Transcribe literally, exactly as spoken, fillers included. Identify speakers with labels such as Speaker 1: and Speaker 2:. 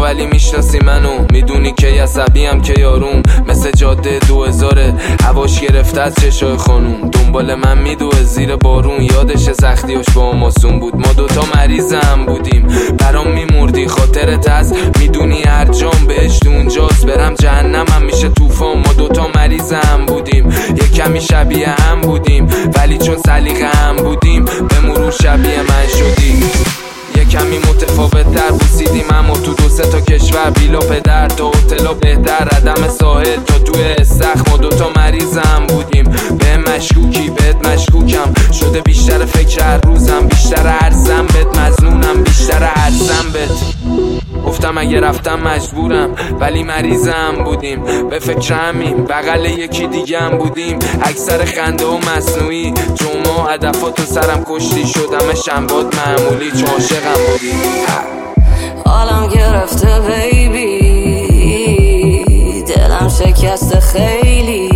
Speaker 1: ولی میشناسی منو، میدونی که عصبیم که یارون مثل جاده دو هزاره، هواش گرفته از چشای خانوم، دنبال من میدوه زیر بارون، یادش سختیاش با ماسون بود، ما دوتا مریض هم بودیم، برام میمردی خاطرت از، میدونی هر جام بهشت اونجاست، برم جهنم هم میشه طوفان، ما دوتا مریض هم بودیم، یه کمی شبیه هم بودیم ولی چون سلیقه هم بودیم به مرور شبیه من شدی، یه کمی متفاوت تر بوسیدیم اما تو دو سه تا کشور، بیلا پدر تا هتلا بهتر، عدم ساحل تا توی استخ، ما دوتا مریض هم بودیم، به مشکوکی بهت مشکوکم، شده بیشتر فکر هر روزم، بیشتر عرضم بهت مظنونم، بیشتر عرضم بهت گفتم اگه رفتم مجبورم ولی مریضم بودیم، به فکر همین بغل یکی دیگه هم بودیم، اکثر خنده و مصنوعی، جمعه هدفات و سرم کشتی شدم شنباد معمولی، چون عاشقم بودی.
Speaker 2: حالم گرفته بیبی، دلم شکسته خیلی،